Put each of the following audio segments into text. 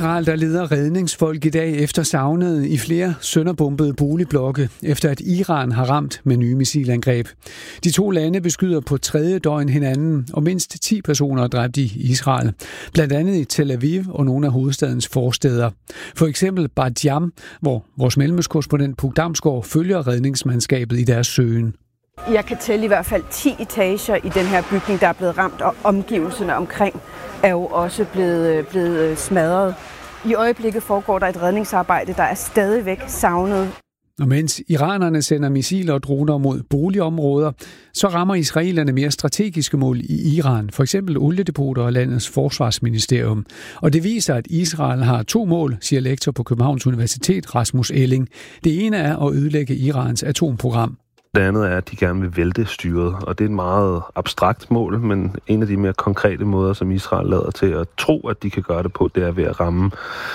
Israel, der leder redningsfolk i dag efter savnede i flere sønderbombede boligblokke, efter at Iran har ramt med nye missilangreb. De to lande beskyder på tredje døgn hinanden, og mindst 10 personer er dræbt i Israel. Blandt andet i Tel Aviv og nogle af hovedstadens forstæder. For eksempel Bat Yam, hvor vores mellemøstkorrespondent Puk Damsgaard følger redningsmandskabet i deres søgen. Jeg kan tælle i hvert fald 10 etager i den her bygning, der er blevet ramt, og omgivelserne omkring er jo også blevet smadret. I øjeblikket foregår der et redningsarbejde, der er stadigvæk savnet. Og mens iranerne sender missiler og droner mod boligområder, så rammer israelerne mere strategiske mål i Iran, for eksempel oliedepoter og landets forsvarsministerium. Og det viser, at Israel har 2 mål, siger lektor på Københavns Universitet Rasmus Elling. Det ene er at ødelægge Irans atomprogram. Det andet er, at de gerne vil vælte styret, og det er et meget abstrakt mål, men en af de mere konkrete måder, som Israel lader til at tro, at de kan gøre det på, det er ved at ramme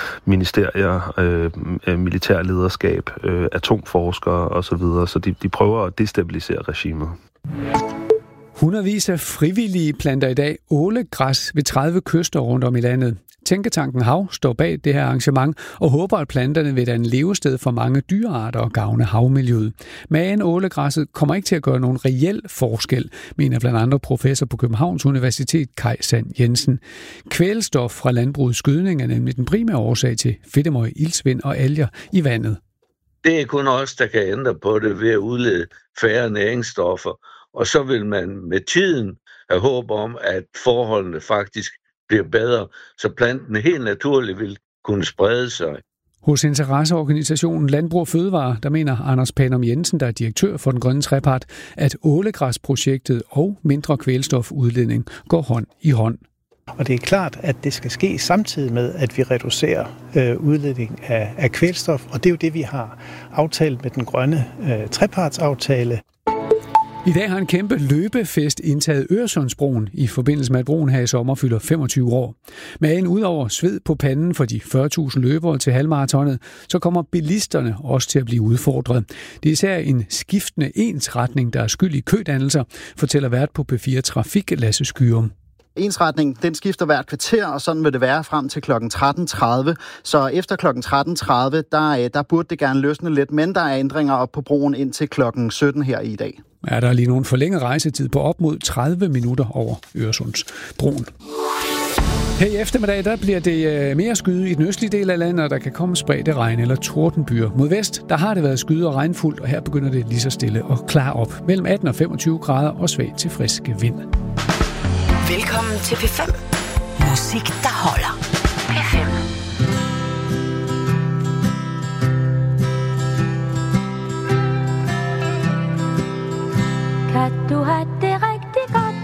ministerier, militærlederskab, atomforskere osv., så de prøver at destabilisere regimet. Hundredvis af frivillige planter i dag ålegræs ved 30 kyster rundt om i landet. Tænketanken Hav står bag det her arrangement og håber, at planterne vil danne levested for mange dyrearter og gavne havmiljøet. Men ålegræsset kommer ikke til at gøre nogen reel forskel, mener blandt andre professor på Københavns Universitet Kaj Sand Jensen. Kvælstof fra landbrugets gødning er nemlig den primære årsag til fedtemøg, iltsvind og alger i vandet. Det er kun os, der kan ændre på det ved at udlede færre næringsstoffer. Og så vil man med tiden have håb om, at forholdene faktisk bliver bedre, så planten helt naturligt vil kunne sprede sig. Hos interesseorganisationen Landbrug og Fødevare, der mener Anders Panum Jensen, der er direktør for den grønne trepart, at ålegræsprojektet og mindre kvælstofudledning går hånd i hånd. Og det er klart, at det skal ske samtidig med, at vi reducerer udledning af kvælstof, og det er jo det, vi har aftalt med den grønne trepartsaftale. I dag har en kæmpe løbefest indtaget Øresundsbroen i forbindelse med, at broen her i sommer fylder 25 år. Men udover sved på panden for de 40.000 løbere til halvmaratonet, så kommer bilisterne også til at blive udfordret. Det er især en skiftende ensretning, der er skyld i kødannelser, fortæller vært på P4 Trafik Lasse Skyrum. Ensretning, den skifter hvert kvarter, og sådan vil det være frem til kl. 13.30. Så efter kl. 13.30, der burde det gerne løsne lidt, men der er ændringer op på broen indtil kl. 17 her i dag. Ja, der er lige nogen forlænget rejsetid på op mod 30 minutter over Øresundsbroen. Her i eftermiddag, der bliver det mere skyde i den østlige del af landet, og der kan komme spredte regn eller tordenbyer. Mod vest, der har det været skyde og regnfuldt, og her begynder det lige så stille og klar op. Mellem 18 og 25 grader og svag til frisk vind. Velkommen til P5. Musik, der holder. P5. Kan du have det rigtig godt?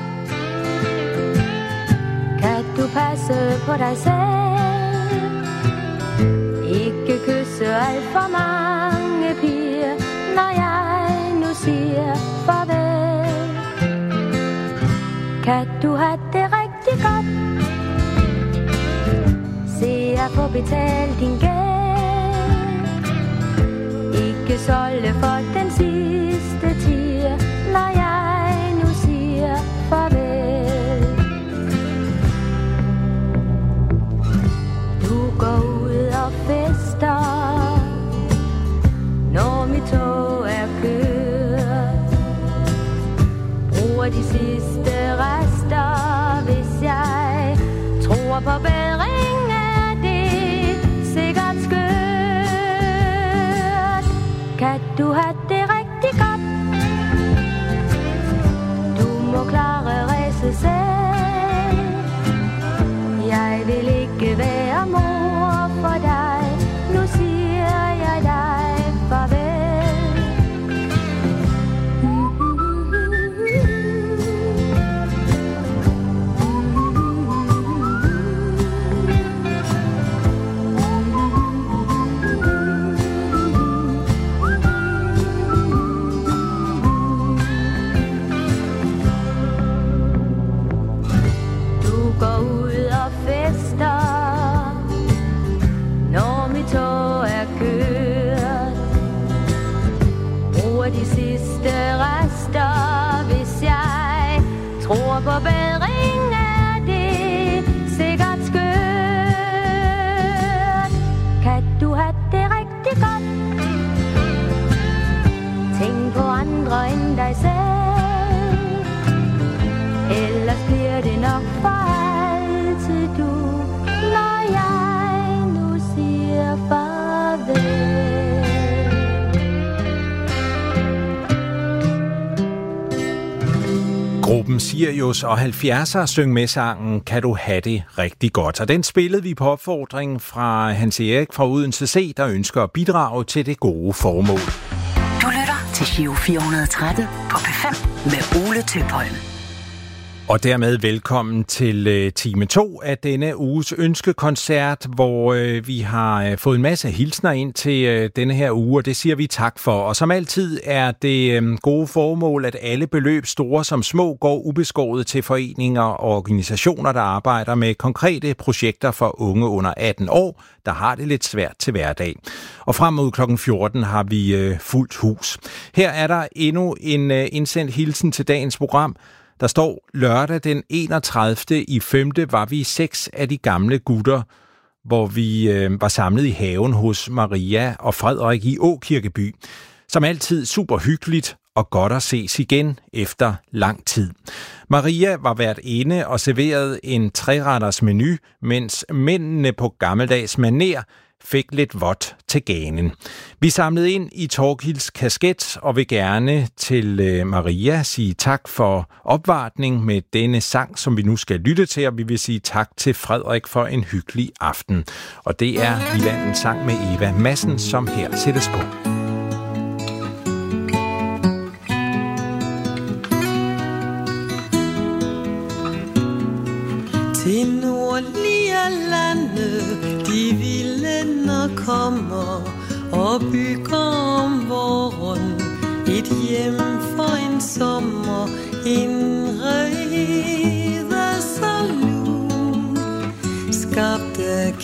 Kan du passe på dig selv? Ikke kysse alt for mange piger, når jeg nu siger farvel. Kan du have det rigtig godt? Se at få betalt din gæld. Ikke solde for den sidste tier, når jeg nu siger farvel. Du går ud og fester, når mit tog er kørt. Bruger de sidste rester, hvis jeg tror på bedring, er det sikkert skørt. Kan du have det rigtig godt? Du må klare ræse selv. Jeg vil ikke være mor for dig. Nu siger jeg dig farvel. De sidste rester, hvis jeg tror på bedring, er det sikkert skørt. Sirius og 70'er syng med sangen Kan du have det rigtig godt. Og den spillede vi på opfordring fra Hans Erik fra Odense C, der ønsker at bidrage til det gode formål. Du lytter til Giro 413 på P5 med Ole Tøpholm. Og dermed velkommen til time 2 af denne uges ønskekoncert, hvor vi har fået en masse hilsner ind til denne her uge, og det siger vi tak for. Og som altid er det gode formål, at alle beløb, store som små, går ubeskåret til foreninger og organisationer, der arbejder med konkrete projekter for unge under 18 år, der har det lidt svært til hverdag. Og frem mod kl. 14 har vi fuldt hus. Her er der endnu en indsendt hilsen til dagens program. Der står, lørdag den 31. i 5. var vi 6 af de gamle gutter, hvor vi var samlet i haven hos Maria og Frederik i Åkirkeby. Som altid super hyggeligt og godt at ses igen efter lang tid. Maria var værtinde og serverede en 3-retters menu, mens mændene på gammeldags maner fik lidt vådt til ganen. Vi samlede ind i Torkilds kasket og vil gerne til Maria sige tak for opvartning med denne sang, som vi nu skal lytte til, og vi vil sige tak til Frederik for en hyggelig aften. Og det er Vilandens sang med Eva Madsen, som her sættes på. Til nordlige lande, de vilde kommer og bygger om våren et hjem for en sommer, en salon, skabt af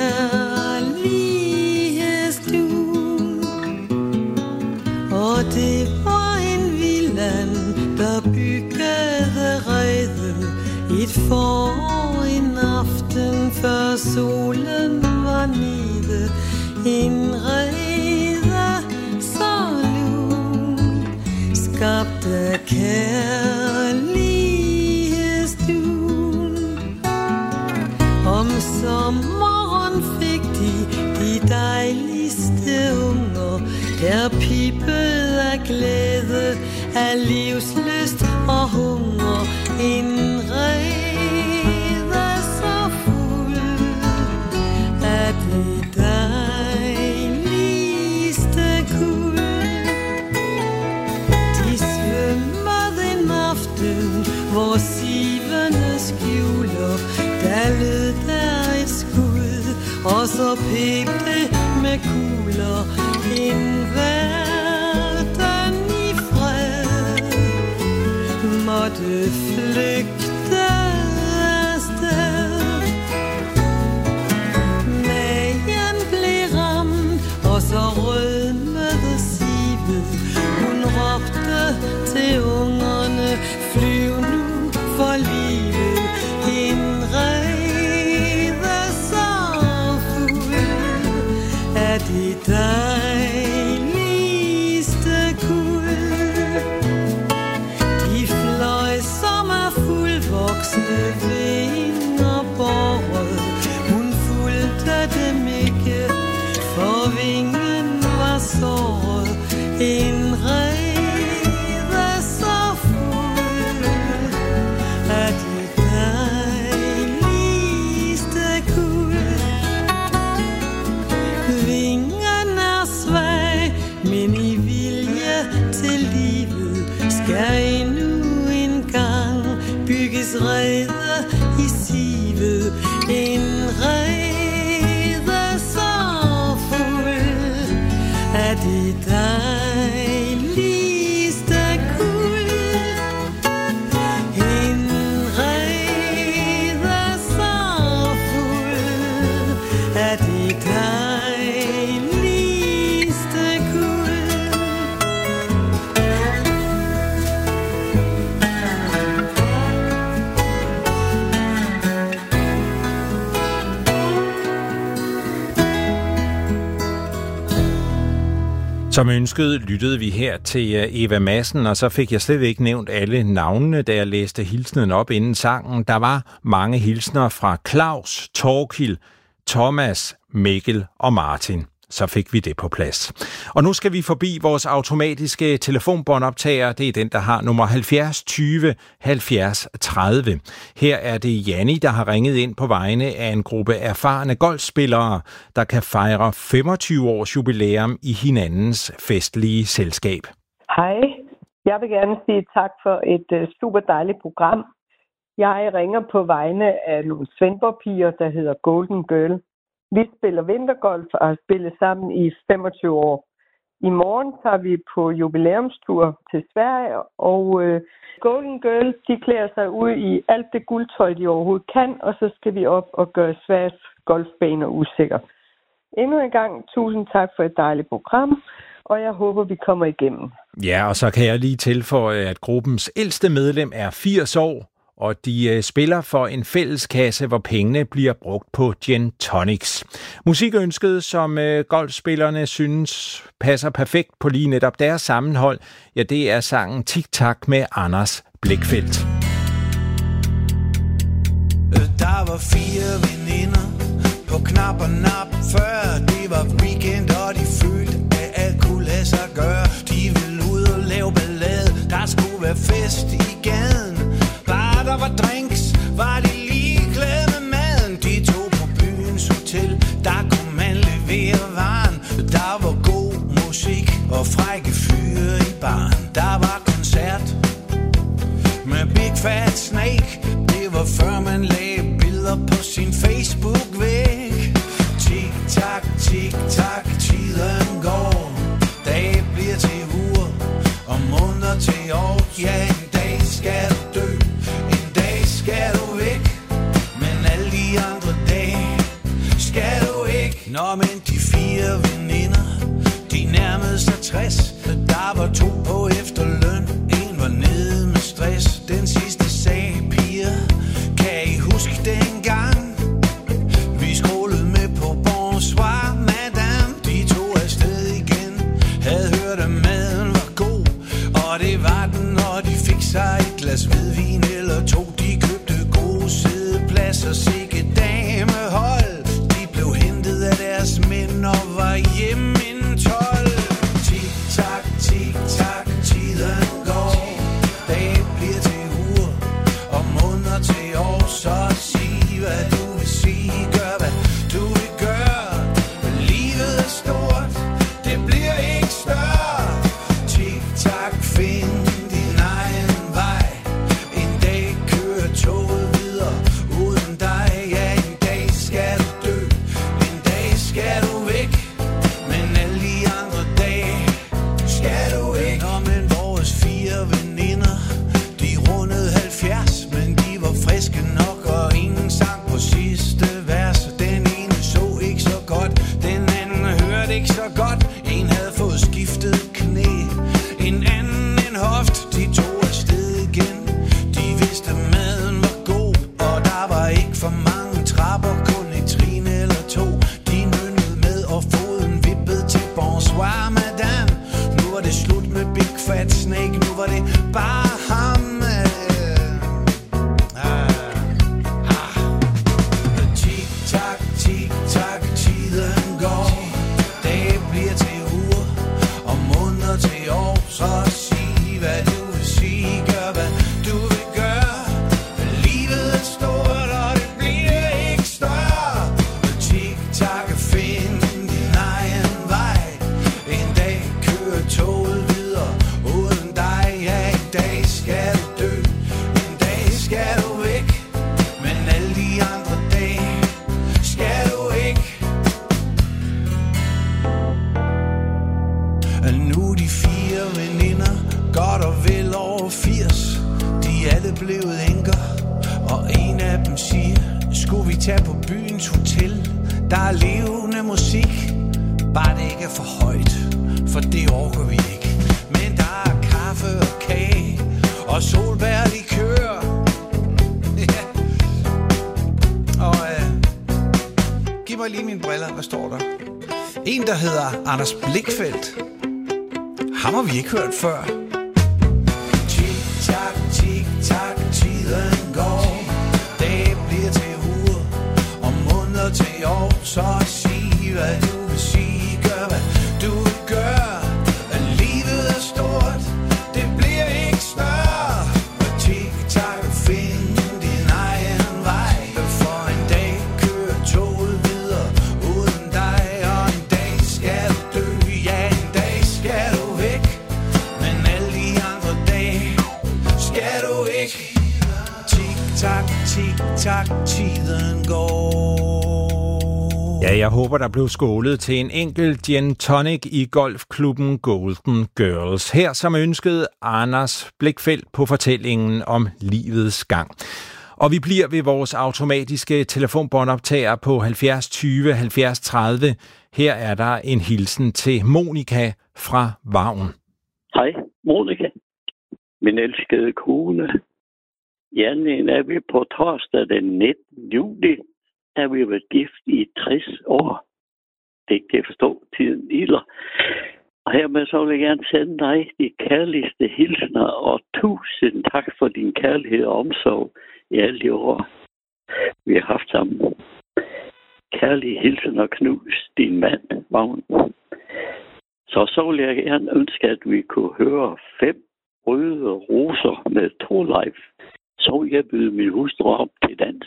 kærlighedsdun. Og det var en villand, der byggede rede et forår, en aften før solen var nede, en salon, skabt af kærlighedsdun. Om sommeren fik de dejligste unger, der pipede af glæde, af livslyst og hunger, en så fuld af det dejligste kuld. De svømmede en aften, hvor sivene skjuler, der lød der et skud, og så pep det med kugler, en verden i fred måtte flygte afsted. Magen blev ramt, og så rødmede sivet. Hun råbte til ungerne, flyv nu for livet. En rede så fuld af det dejligste kuld. De fløj som er fuldvoksne vinger båret. Hun fulgte dem ikke, for vingen var såret. En rede så fuld af det dejligste kuld. Vingen er svag, men i vilje til livet skal endnu en gang bygges rede i sivet. En rede så fuld af det dejligste kuld. En rede så fuld af det dejligste kuld. Som ønsket lyttede vi her til Eva Madsen, og så fik jeg slet ikke nævnt alle navnene, da jeg læste hilsenen op inden sangen. Der var mange hilsner fra Claus, Torkild, Thomas, Mikkel og Martin. Så fik vi det på plads. Og nu skal vi forbi vores automatiske telefonbåndoptager. Det er den, der har nummer 70 20 70 30. Her er det Janni, der har ringet ind på vegne af en gruppe erfarne golfspillere, der kan fejre 25 års jubilæum i hinandens festlige selskab. Hej, jeg vil gerne sige tak for et super dejligt program. Jeg ringer på vegne af nogle Svendborg-piger, der hedder Golden Girl. Vi spiller vintergolf og har spillet sammen i 25 år. I morgen tager vi på jubilæumstur til Sverige, og Golden Girl, de klæder sig ud i alt det guldtøj, de overhovedet kan, og så skal vi op og gøre Sveriges golfbaner usikker. Endnu en gang, tusind tak for et dejligt program, og jeg håber, vi kommer igennem. Ja, og så kan jeg lige tilføje, at gruppens ældste medlem er 80 år, og de spiller for en fælleskasse, hvor pengene bliver brugt på gin tonics. Musikønsket, som golfspillerne synes passer perfekt på lige netop deres sammenhold, ja, det er sangen Tic Tac med Anders Blichfeldt. Der var 4 veninder på knap og nap før. Det var weekend, og de følte, at alt kunne lade sig gøre. De ville ud og lave ballade, der skulle være fest i gaden. Bare der var drinks, var de ligeglade med maden. De tog på byens hotel, der kunne man levere varen. Der var god musik og frække fyre i baren. Der var koncert med Big Fat Snake. Det var før man lagde billeder på sin Facebook-væg. Tik-tak, tik-tak, tiden går. Dage bliver til uger og måneder til år. Ja, en dag skal du dø, en dag skal du væk. Men alle de andre dage skal du ikke. Nå, men de 4 veninder, de nærmede sig 60. Der var 2 på efterløn, en var nede med stress. Den sidste sagde, piger, kan I huske dengang? Vi scrollede med på bonsoir, madame. De tog afsted igen, havde hørt at maden var god. Og det var den, når de fik sig et glas hvidvin eller 2. De købte gode sædepladser, sikke damehold. De blev hentet af deres mænd og var hjemme inden 12. Tik-tak, tik-tak, tiden går. Dage bliver til uger og måneder til år. Så sig, hvad du vil sige, gør hvad du vil gøre. Men livet er stort, det bliver ikke større. Tik-tak, find din egen vej. En dag kører toget videre uden dig. Ja, en dag skal du dø, en dag skal du væk. Men alle de andre dage skal du ikke. Nå, men vores 4 veninder, de rundede 70, men de var friske nok, og ingen sang på sidste vers. Den ene så ikke så godt, den anden hørte ikke så godt. En havde fået skiftet knæ, en anden en hoft. De tog afsted igen, de vidste maden var god, og der var ikke for mange trapper, kun et trin eller 2. De nynnede med, og foden vippede til bonsoir, madame. Nu var det slut med Big Fat Snake, nu var det bare ham. Tik-tak, tik-tak, tiden går. Dage bliver til uger og måneder til år. Så sig, hvad du vil sige, gør hvad du vil gøre. Livet er stort, og det bliver ikke større. Tik-tak, find din egen vej. En dag kører toget videre uden dig. Ja, en dag skal du dø, en dag skal du væk. Men alle de andre dage skal du ikke. Nu de 4 veninder, godt og vel over 80. De er alle blevet enker, og en af dem siger, skulle vi tage på byens hotel? Der er levende musik, bare det ikke er for højt, for det orker vi ikke. Men der er kaffe og kage, og solbærlikør. Ja. Og giv mig lige mine briller, hvad står der? En, der hedder Anders Blichfeldt. Ham har vi ikke hørt før. Tik-tak, tik-tak, tiden går. Dage bliver til uger og måneder til år. Så sig, hvad du vil sige. jeg håber, der blev skålet til en enkelt gin tonic i golfklubben Golden Girls. Her som ønskede Anders Blikfeldt på fortællingen om livets gang. Og vi bliver ved vores automatiske telefonbåndoptager på 70 20 70 30. Her er der en hilsen til Monika fra Vagn. Hej, Monika. Min elskede kone. Janne, er vi på torsdag den 19. juli, er vi været gift i 60 år. Det kan jeg forstå, tiden ilder. Og hermed så vil jeg gerne sende dig de kærligste hilsner, og 1000 tak for din kærlighed og omsorg i alle de år, vi har haft sammen. Kærlig hilsen og knus din mand, Vagn. Så vil jeg gerne ønske, at vi kunne høre 5 røde roser med Thorleif. Så vil jeg byde min hustru op til dans.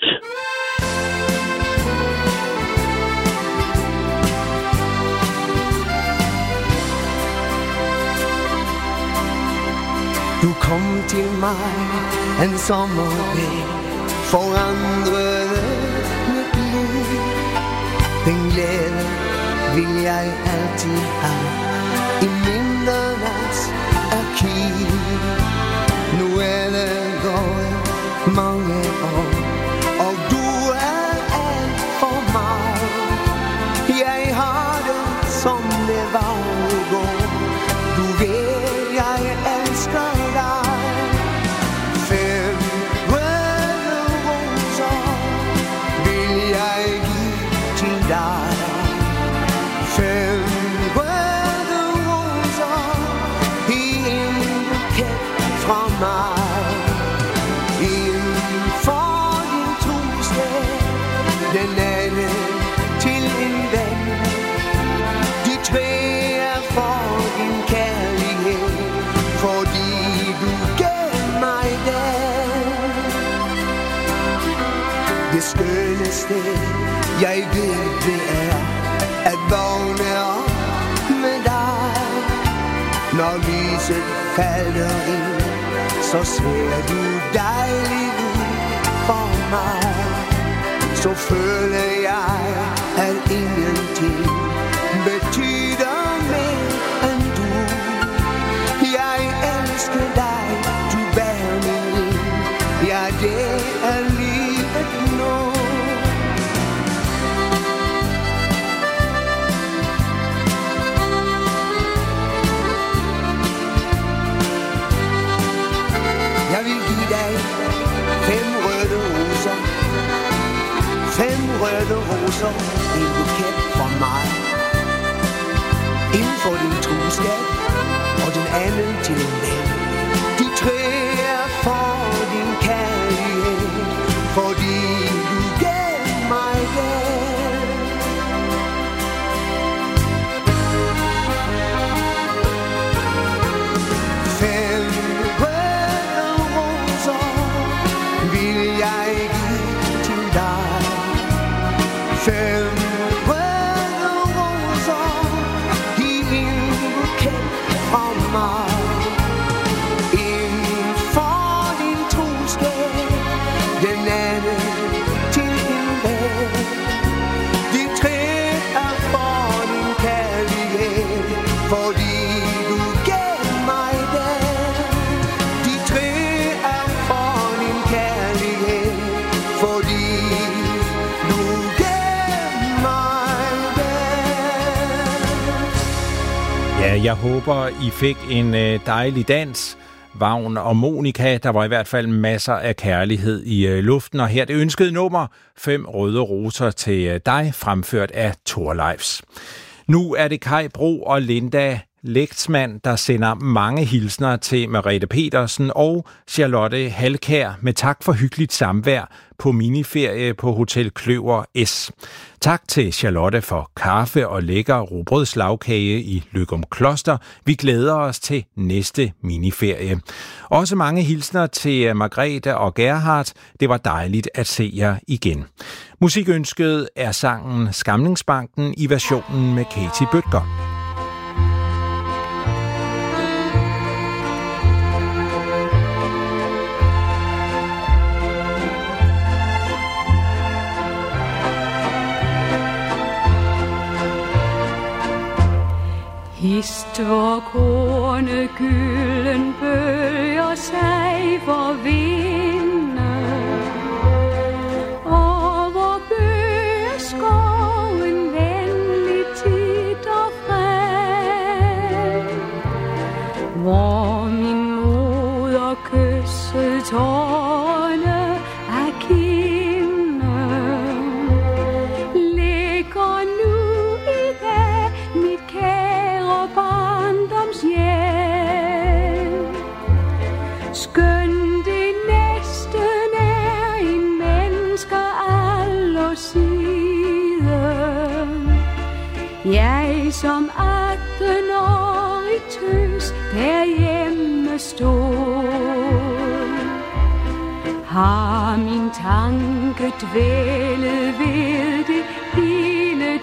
Du kom til mig en sommerdag, forandrede mit liv. Den glæde vil jeg altid have i mindernes arkiv. Nu er det gået mange år, og du er alt for mig. Jeg har det som det var i går. Du ved, jeg elsker dig. 5 røde roser vil jeg give til dig. 5 røde roser i en buket fra mig. Inden for din trosted, den anden til en ven. De 3 er for din kærlighed, fordi du gav mig den. Det skønneste jeg ved, det er at vågne op med dig. Når lyset falder ind, så ser du dejlig ud for mig. Så føler jeg, at ingenting betyder mere end du. Jeg elsker dig, du bærer mig ind. Ja, det er livet nu. Jeg vil give dig 5 røde roser. 5 røde roser i en buket fra mig. Inden for din troskab, og den anden til en ven. De 3 er for din kærlighed, fordi du gav mig den. Fem røde roser vil jeg give til dig. 5 røde roser i en buket fra mig. En for din troskab, den anden til en ven. De 3 er for din kærlighed, fordi du gav mig den. De 3 er for din kærlighed, fordi du gav mig den. Ja, jeg håber, I fik en dejlig dans. Vagn og Monika, der var i hvert fald masser af kærlighed i luften. Og her det ønskede nummer 5 røde roser til dig, fremført af Thorleifs. Nu er det Kai Bro og Linda Lægtsmand, der sender mange hilsner til Merete Petersen og Charlotte Halkær med tak for hyggeligt samvær på miniferie på Hotel Kløver S. Tak til Charlotte for kaffe og lækker rugbrødslagkage i Løgum Kloster. Vi glæder os til næste miniferie. Også mange hilsner til Margrethe og Gerhard. Det var dejligt at se jer igen. Musikønsket er sangen Skamlingsbanken i versionen med Katie Bødker. Hist hvor kornet gylden bølger sig for vinde, og hvor bøger skoven venlig tit og frem, hvor min moder kyssede tårerne af kinde, ligger nu i dag mit kære barndomshjem. Skønt det næsten er en menneskealder siden, jeg som 18-årig tøs derhjemme stod, har min tanke dvælet ved det hele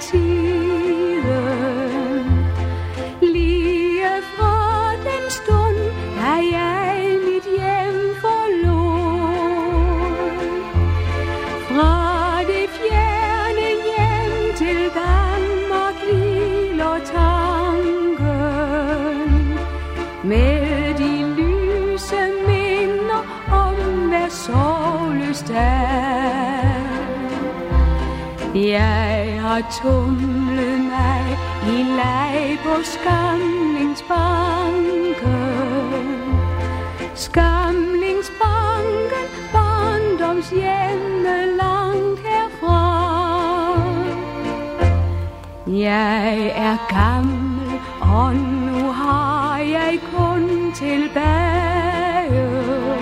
tiden. Lige fra den stund, da jeg mit hjem forlod, fra det fjerne hjem til Danmark hviler tanken, med de lyse minder om hver sorgløs dag. Jeg har tumlet mig i leg på Skamlingsbanken, Skamlingsbanken, barndomshjemme langt herfra. Jeg er gammel, og nu har jeg kun tilbage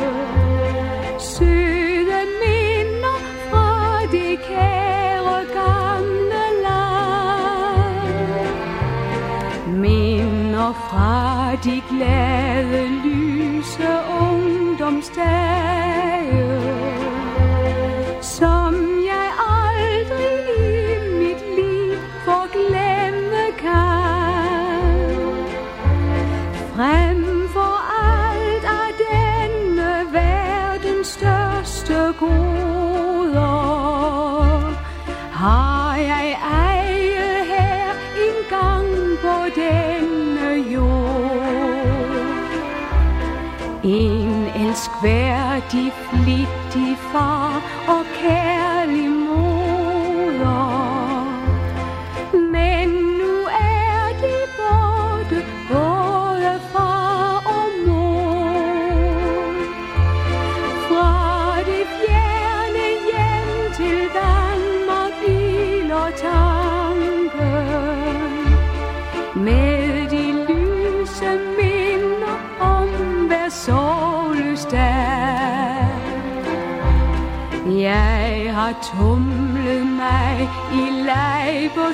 søde minder fra det kære gamle land, minder fra de glade, lyse ungdomsdage, som jeg aldrig i mit liv forglemme kan. Frem for alt af denne verdens største goder har jeg ejet her engang på denne jord. En elskværdig, flittig far og kærlig moder, men nu er de borte, både far og mor. Fra det fjerne hjem til Danmark hviler tanken, med de lyse minder om hver sorgløs dag. Jeg har tumlet mig i leg på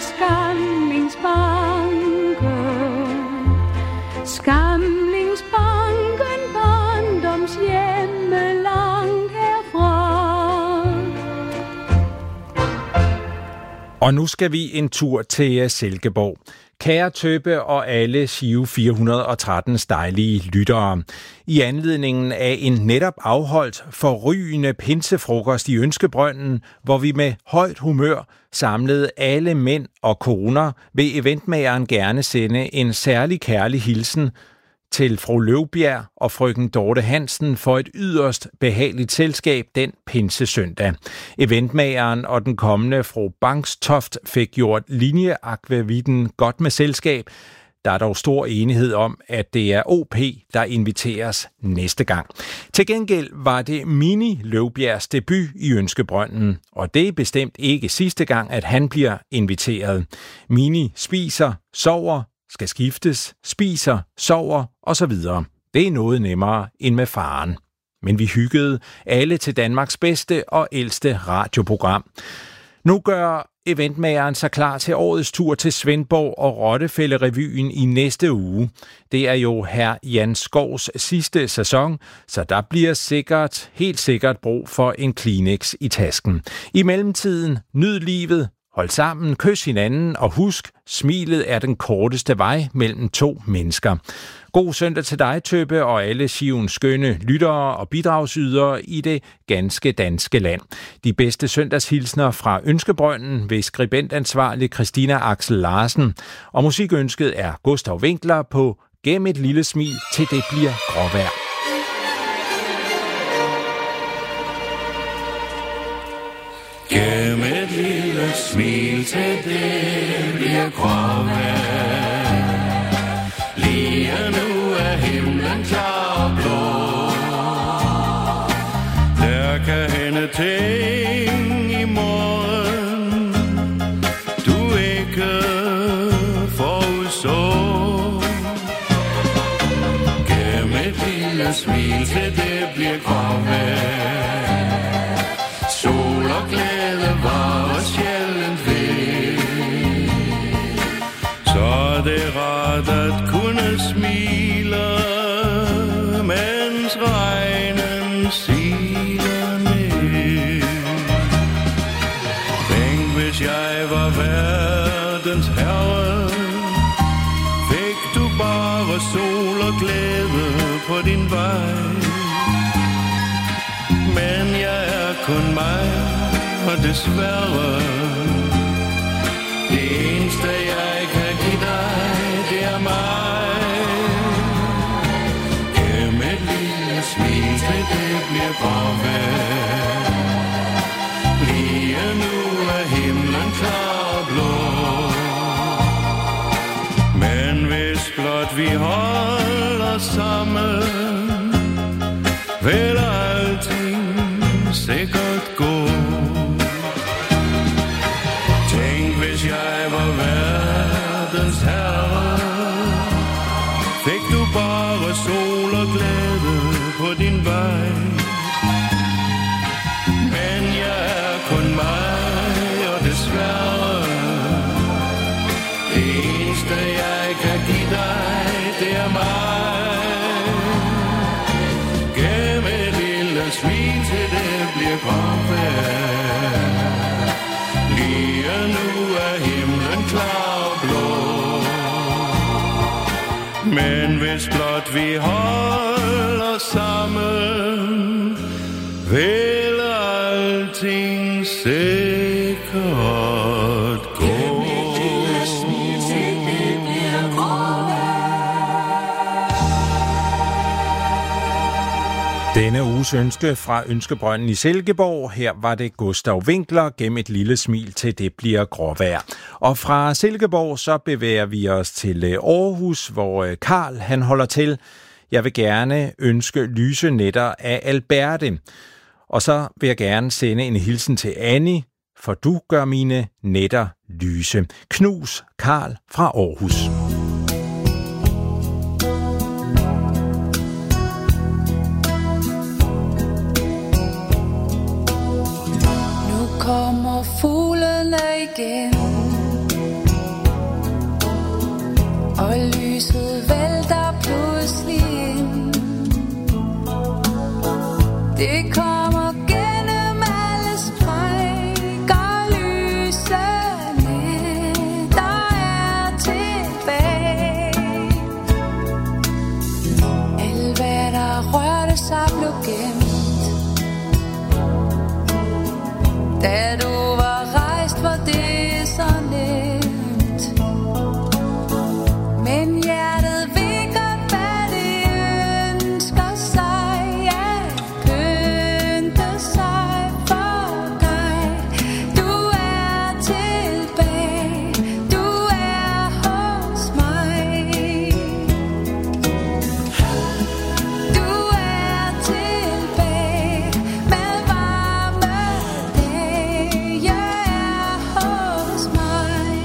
Skamlingsbanken, Skamlingsbanken, barndomshjemme langt herfra. Og nu skal vi en tur til Silkeborg. Kære Tøppe og alle Giro 413's dejlige lyttere. I anledningen af en netop afholdt forrygende pinsefrokost i Ønskebrønden, hvor vi med højt humør samlede alle mænd og koner, vil eventmageren gerne sende en særlig kærlig hilsen til fru Løvbjerg og frøken Dorte Hansen for et yderst behageligt selskab den pinsesøndag. Eventmageren og den kommende fru Bangstoft fik gjort linjeakvavitten godt med selskab. Der er dog stor enighed om, at det er OP, der inviteres næste gang. Til gengæld var det Mini Løvbjergs debut i Ønskebrønden, og det er bestemt ikke sidste gang, at han bliver inviteret. Mini spiser, sover, skal skiftes, spiser, sover osv. Det er noget nemmere end med faren. Men vi hyggede alle til Danmarks bedste og ældste radioprogram. Nu gør eventmageren sig klar til årets tur til Svendborg og Rottefællerevyen i næste uge. Det er jo hr. Jan Skovs sidste sæson, så der bliver helt sikkert brug for en Kleenex i tasken. I mellemtiden, nyd livet, Hold sammen, kys hinanden, og husk, smilet er den korteste vej mellem to mennesker. God søndag til dig, Tøppe, og alle Shivens skønne lyttere og bidragsydere i det ganske danske land. De bedste søndagshilsner fra Ønskebrønden ved skribentansvarlig Christina Axel Larsen. Og musikønsket er Gustav Winkler på Gem et lille smil til det bliver gråvejr. Gem et lille smil til det bliver gråvejr. Lige nu er himlen klar og blå. Der kan hænde ting i morgen du ikke forudså. Gem et lille smil til det bliver gråvejr. Sol og glæde var sjældent ved. Så det er rart at kunne smile, mens regnen siler ned. Tænk, hvis jeg var verdens herre, fik du bare sol og glæde på din vej. Men jeg er kun mig, og desværre det eneste jeg kan give dig, det er mig. Gem et lille smil til det bliver gråvejr. Lige nu er himlen klar og blå. Men hvis blot vi holder sammen, vil alting sikkert gå. Tænk, hvis jeg var verdens herre, fik du bare sol og glæde på din vej. Men jeg er kun mig, og desværre det eneste jeg kan give dig, det er mig. Gem et lille smil til det bliver gråvejr. Lige nu er himlen klar og blå. Men hvis blot vi holder sammen, vil alting sikkert gå. Denne uges ønske fra Ønskebrønden i Silkeborg. Her var det Gustav Winkler, Gem et lille smil til det bliver gråvejr. Og fra Silkeborg så bevæger vi os til Aarhus, hvor Karl han holder til. Jeg vil gerne ønske lyse nætter af Alberte. Og så vil jeg gerne sende en hilsen til Annie, for du gør mine nætter lyse. Knus, Karl fra Aarhus. Kommer fuglene igen, og lyset vælter pludselig ind. Det kommer gennem alle sprækker, lysene, der er tilbage. Alt hvad der rørte sig blev gemt, da du var rejst, var det så nemt. Men hjertet ved godt, hvad det ønsker sig, at pynte sig for dig. Du er tilbage, du er hos mig. Du er tilbage med varme dage, jeg er hos mig.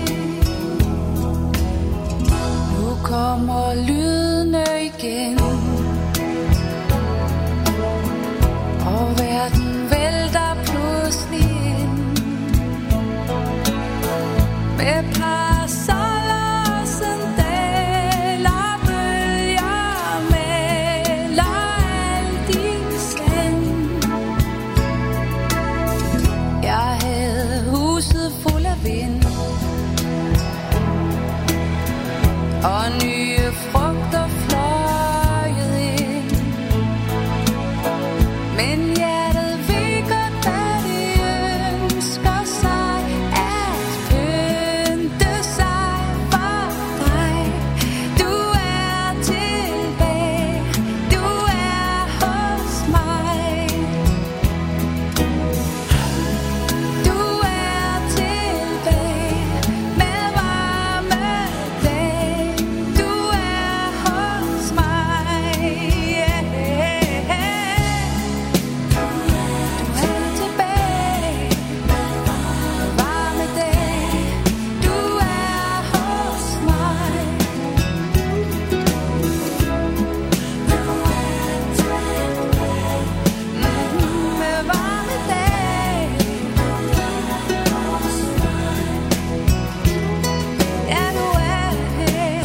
Nu kommer lydene igen, og verden vælter pludselig ind. Med parasoller og sandaler, bølger maler alt i sand. Jeg havde huset fuld af vind, og nye frugter fløjet ind. Men hjertet ved godt, hvad de ønsker sig, at pynte sig for dig. Du er tilbage, du er hos mig. Du er tilbage med varme dage. Du er hos mig. Du er tilbage med varme dage. Du er hos mig. Med varme dage. Ja, du er her.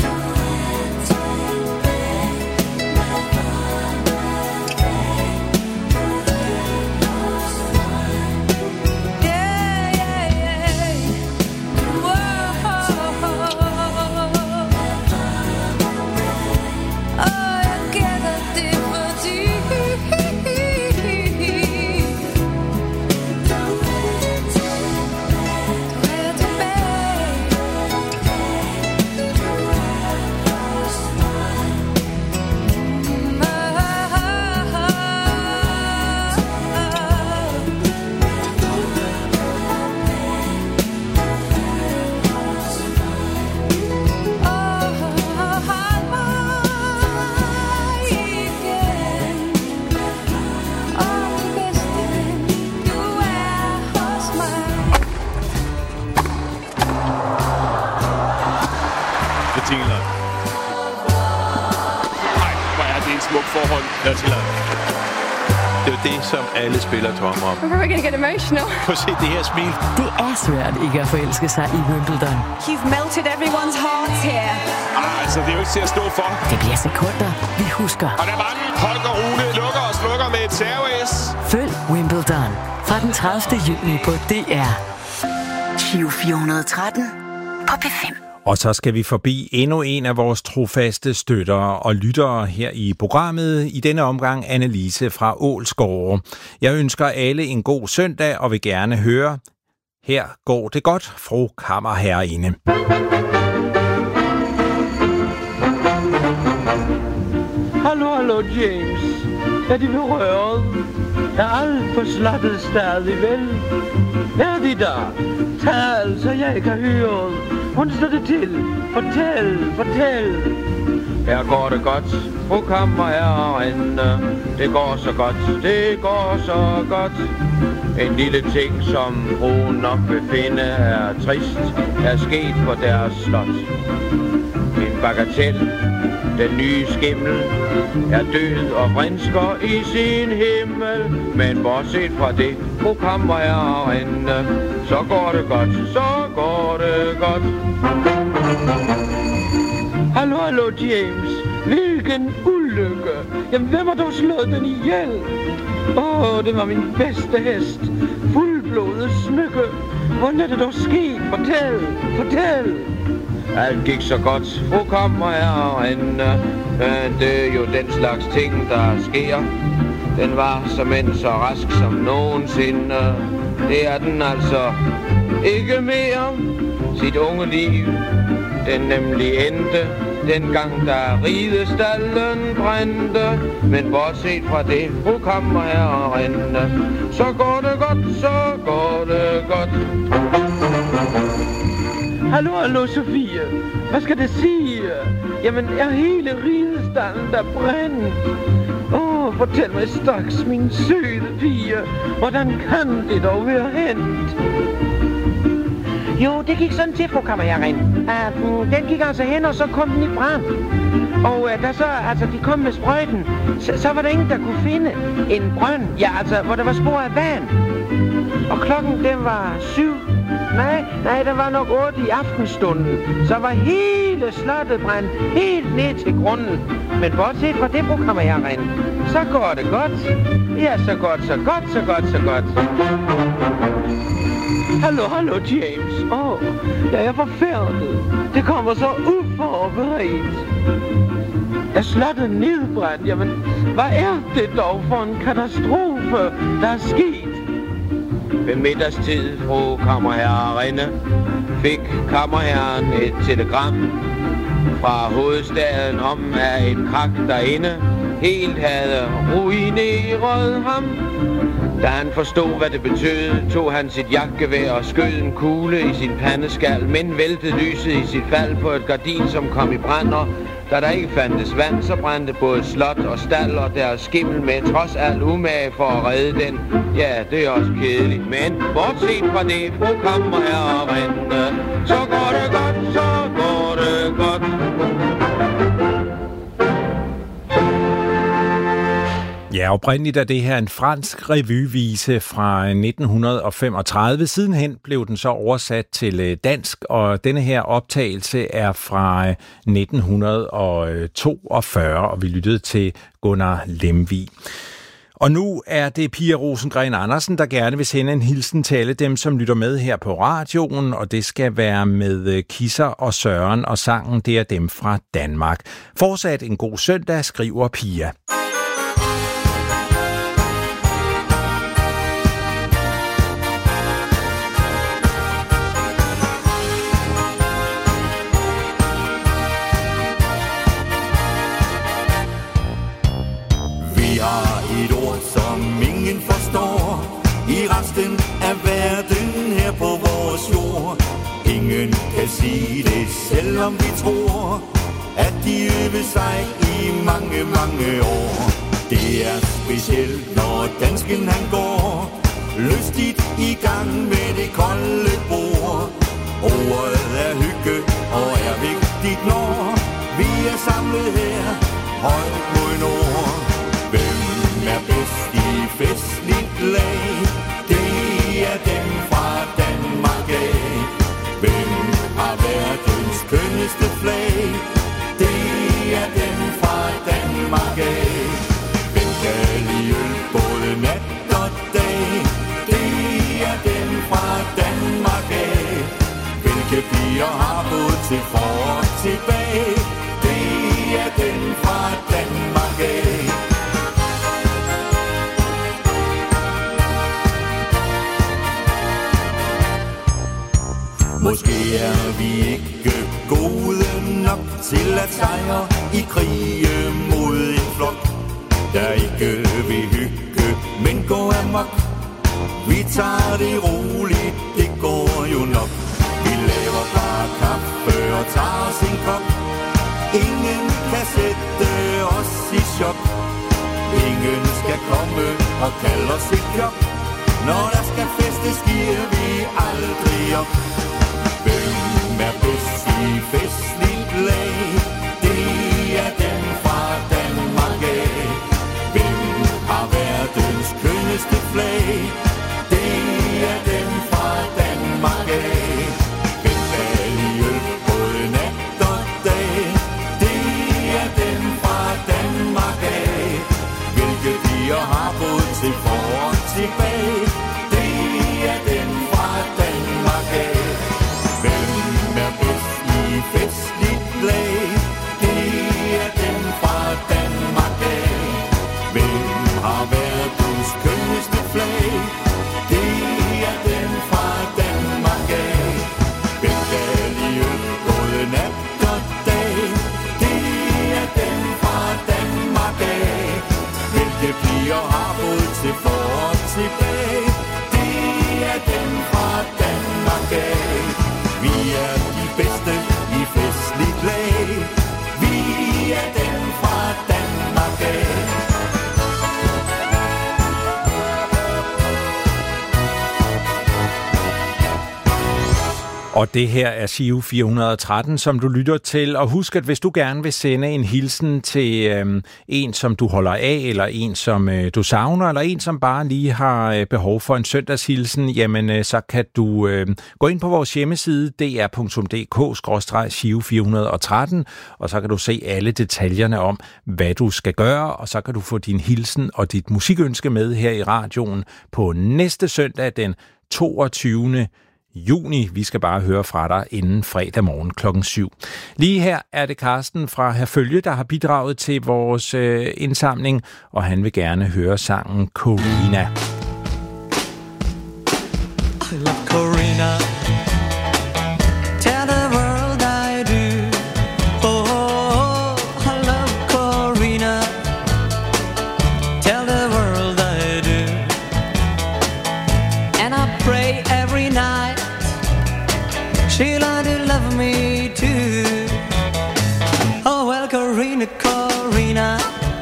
Jeg gætter det, fordi du er tilbage. Hold mig igen. Og min bedste ven, du er hos mig. Bettina. Ej, hvor er det et smukt forhold. Bettina. Det er jo det, som alle spillere drømmer om. I'm probably gonna get emotional. Prøv at se det her smil. Det er svært ikke at forelske sig i Wimbledon. You've melted everyone's hearts here. Altså, det er jo ikke til at stå for. Det bliver sekunder, vi husker. Og der var den. Holger Rune lukker og slukker med et serve-S. Følg Wimbledon fra den 30. juni på DR. Giro 413 på P5. Og så skal vi forbi endnu en af vores trofaste støttere og lyttere her i programmet. I denne omgang Annelise fra Ålsgårde. Jeg ønsker alle en god søndag og vil gerne høre: her går det godt, fru kammerherreinde. Hallo, James. Er de berøret? Er alt på slottet stadig vel? Er de der? Tal, så jeg ikke har hørt. Hvordan står det til? Fortæl. Her går det godt, fru kammerherreinde. Det går så godt. En lille ting, som hun nok vil finde er trist, er sket på deres slot. En bagatel, den nye skimmel, er død og vrinsker i sin himmel. Men bortset fra det, fru kammerherreinde, så går det godt. Hallo, James. Hvilken ulykke. Jamen, hvem har dog slået den ihjel? Det var min bedste hest. Fuldblodet smykke. Hvordan er det dog sket? Fortæl. Alt gik så godt, fru kammerherreinde. Det er jo den slags ting, der sker. Den var såmænd så rask som nogensinde. Det er den altså ikke mere. Sit unge liv, den nemlig endte dengang, da ridestallen brændte. Men bortset fra det, fru kammerherreinde, så går det godt. Hallo, Sofie. Hvad skal det sige? Jamen, er hele ridestallen der brændt? Fortæl mig straks, min søde pige. Hvordan kan det dog være hændt? Jo, det gik sådan til, fru kammerherreinde. Den gik altså hen, og så kom den i brand. Og da så, de kom med sprøjten, så var der ingen, der kunne finde en brønd. Ja, hvor der var spor af vand. Og klokken, den var 7. Nej, der var nok 8 i aftenstunden. Så var hele slottet brændt helt ned til grunden. Men bortset fra det, fru kammerherreinde, så går det godt. Ja, så godt. Hallo, James. Jeg er forfærdet. Det kommer så uforberedt. Er slottet nedbrændt? Jamen, hvad er det dog for en katastrofe, der er sket? Ved middagstid, fru kammerherreinde, fik kammerherren et telegram fra hovedstaden om, at et krak derinde helt havde ruineret ham. Da han forstod, hvad det betød, tog han sit jagtgevær og skød en kugle i sin pandeskal, men væltede lyset i sit fald på et gardin, som kom i brand, og da der ikke fandtes vand, så brændte både slot og stald og deres skimmel med trods alt umage for at redde den. Ja, det er også kedeligt, men bortset fra det, fru kammerherreinde, så går det godt. Ja, oprindeligt er det her en fransk revyvise fra 1935. Sidenhen blev den så oversat til dansk, og denne her optagelse er fra 1942, og vi lyttede til Gunnar Lemvig. Og nu er det Pia Rosengren Andersen, der gerne vil sende en hilsen til alle dem, som lytter med her på radioen, og det skal være med Kisser og Søren, og sangen det er dem fra Danmark. Fortsat en god søndag, skriver Pia. I resten af verden her på vores jord. Ingen kan sige det, selvom vi tror, at de øver sig i mange, mange år. Det er specielt, når dansken han går lystigt i gang med det kolde bord. Ordet er hygge og er vigtigt, når vi er samlet her højt mod nord. Hvem er bedst i festligt lag? Det er dem fra Danmark af. Hvem har verdens kønneste flag? Det er dem fra Danmark af. Hvem kan lide øl både nat og dag? Det er dem fra Danmark af. Hvilke piger har både til for og tilbage? Det er dem fra Danmark af. Måske er vi ikke gode nok til at sejre i krige mod en flok, der ikke vil hygge, men gå amok. Vi tager det roligt, det går jo nok. Vi laver bare kaffe og tager os en kop. Ingen kan sætte os i chok. Ingen skal komme og kalde os et job. Når der skal festes, giver vi aldrig op. Hvem er bedst i festligt lag? Det er dem fra Danmark af. Hvem har verdens kønneste flag? Det er dem fra Danmark af. Hvem kan lide øl både nat og dag? Det er dem fra Danmark af. Hvilke piger har både til for og tilbage? Det er dem fra Danmark af. Festligt lag, det er dem fra Danmark af. Hvem har verdens kønneste flag? Det er dem fra Danmark af. Hvem kan lide øl både nat og dag? Det er dem fra Danmark af. Hvilke piger har både til for og tilbage? Det er dem fra Danmark af. Vi er de bedste i festligt lag. Vi er dem fra Danmark af. Og det her er Giro 413, som du lytter til. Og husk, at hvis du gerne vil sende en hilsen til en, som du holder af, eller en, som du savner, eller en, som bare lige har behov for en søndagshilsen, jamen så kan du gå ind på vores hjemmeside, dr.dk/Giro 413, og så kan du se alle detaljerne om, hvad du skal gøre, og så kan du få din hilsen og dit musikønske med her i radioen på næste søndag den 22. juni. Vi skal bare høre fra dig inden fredag morgen klokken 7. Lige her er det Carsten fra Herfølge, der har bidraget til vores indsamling, og han vil gerne høre sangen Corina. I love Corina. Tell the world I do. Oh, I love Corina. Tell the world I do. And I pray every night she'll learn to love me too. Oh well, Corina, Corina,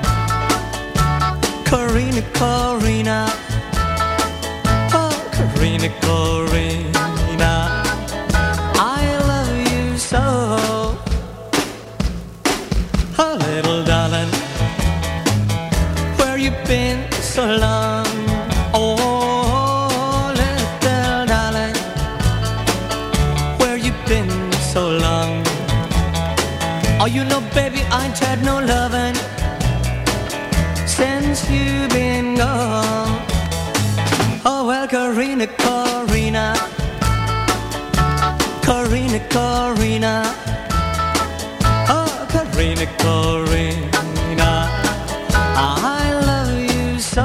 Corina, Corina. Oh, Corina, Corina, I love you so. Oh, little darling, where you been so long? Oh, little darling, where you been so long? Oh, you know, baby, I ain't had no loving since you've been gone. Oh, well, Corina, Corina, Corina, Corina. Oh, Corina, Corina, I love you so.